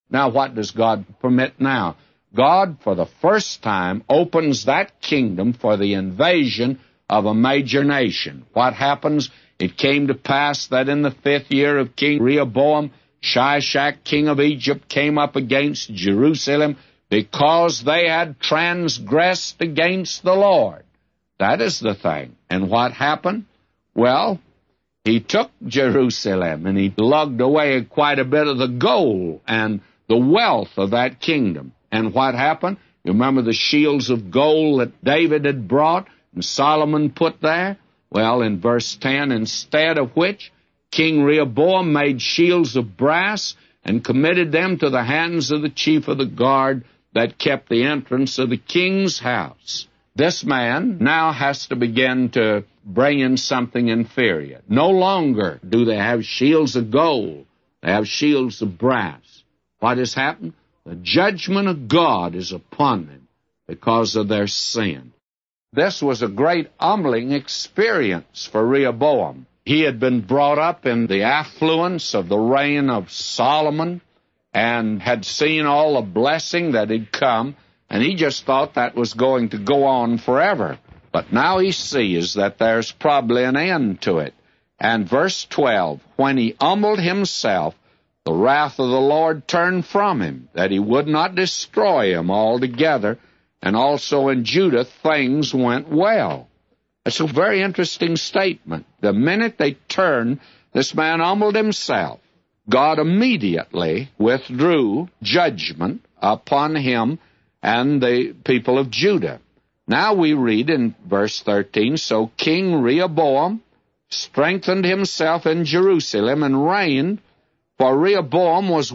Now, what does God permit now? God, for the first time, opens that kingdom for the invasion of a major nation. What happens? It came to pass that in the 5th year of King Rehoboam, Shishak, king of Egypt, came up against Jerusalem because they had transgressed against the Lord. That is the thing. And what happened? Well, he took Jerusalem and he lugged away quite a bit of the gold and the wealth of that kingdom. And what happened? You remember the shields of gold that David had brought and Solomon put there? Well, in verse 10, instead of which, King Rehoboam made shields of brass and committed them to the hands of the chief of the guard that kept the entrance of the king's house. This man now has to begin to bring in something inferior. No longer do they have shields of gold. They have shields of brass. What has happened? The judgment of God is upon them because of their sin. This was a great humbling experience for Rehoboam. He had been brought up in the affluence of the reign of Solomon and had seen all the blessing that had come, and he just thought that was going to go on forever. But now he sees that there's probably an end to it. And verse 12, when he humbled himself, the wrath of the Lord turned from him, that he would not destroy him altogether, and also in Judah things went well. It's a very interesting statement. The minute they turned, this man humbled himself. God immediately withdrew judgment upon him and the people of Judah. Now we read in verse 13, so King Rehoboam strengthened himself in Jerusalem and reigned, for Rehoboam was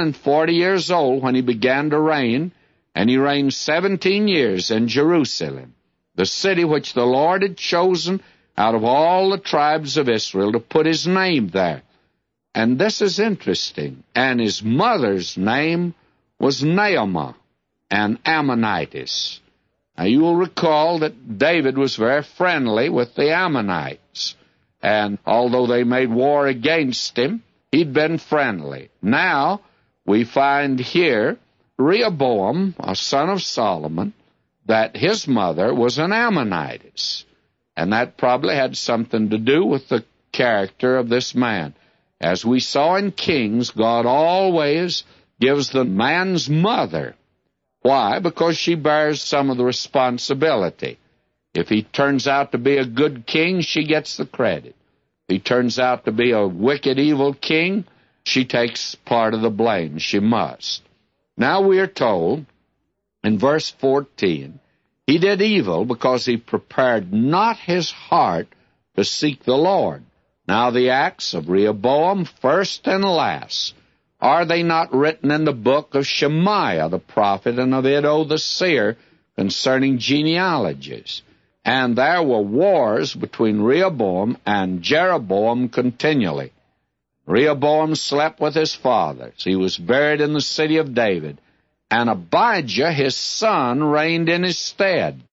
41 years old when he began to reign, and he reigned 17 years in Jerusalem, the city which the Lord had chosen out of all the tribes of Israel to put his name there. And this is interesting. And his mother's name was Naamah, an Ammonitess. Now you will recall that David was very friendly with the Ammonites. And although they made war against him, he'd been friendly. Now we find here Rehoboam, a son of Solomon, that his mother was an Ammonitess. And that probably had something to do with the character of this man. As we saw in Kings, God always gives the man's mother. Why? Because she bears some of the responsibility. If he turns out to be a good king, she gets the credit. If he turns out to be a wicked, evil king, she takes part of the blame. She must. Now we are told in verse 14, he did evil because he prepared not his heart to seek the Lord. Now the acts of Rehoboam, first and last, are they not written in the book of Shemaiah the prophet and of Iddo the seer concerning genealogies? And there were wars between Rehoboam and Jeroboam continually. Rehoboam slept with his fathers. He was buried in the city of David. And Abijah, his son, reigned in his stead.